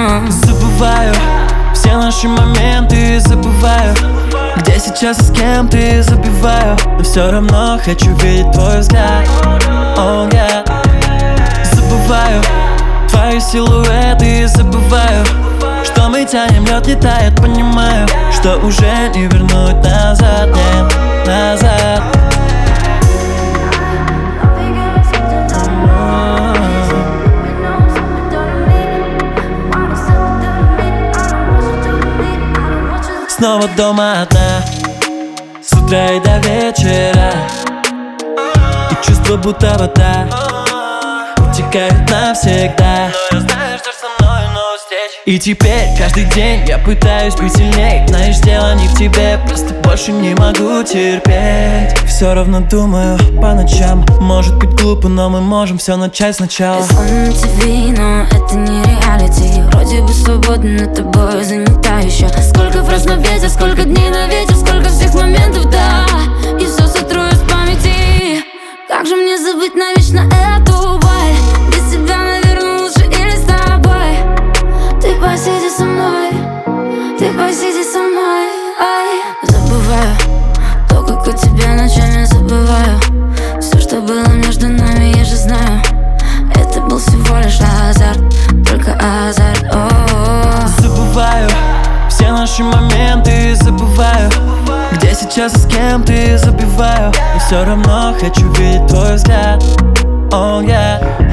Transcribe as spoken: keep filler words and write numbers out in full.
Забываю все наши моменты, забываю, где сейчас и с кем ты, забиваю. Но все равно хочу видеть твой взгляд. Oh, yeah. Забываю твои силуэты, забываю, что мы тянем, лед не тает. Понимаю, что уже не вернуть назад, нет, назад. Снова дома одна, с утра и до вечера, и чувство будто вода утекает навсегда. Но я знаю, что со мной новая встреча. И теперь каждый день я пытаюсь быть сильней. Знаешь, дело не в тебе, просто больше не могу терпеть. Все равно думаю по ночам. Может быть глупо, но мы можем все начать сначала. Я звоню на ТВ, но это не реалити. Вроде бы свободна, но тобой занята еще. Сколько фраз на ветер, сколько дней на ветер, сколько всех моментов, да. И все сотру из памяти. Как же мне забыть навечно эту боль? Без тебя, наверное, лучше или с тобой. Ты посиди со мной, ты посиди со мной. Ай. Забываю то, как у тебя ночами забываю. Все, что было между нами, я же знаю. Это был всего лишь азарт, только азарт. О-о-о. Забываю все наши моменты, забываю, где сейчас и с кем ты, забиваю. Но все равно хочу видеть твой взгляд. Oh, yeah.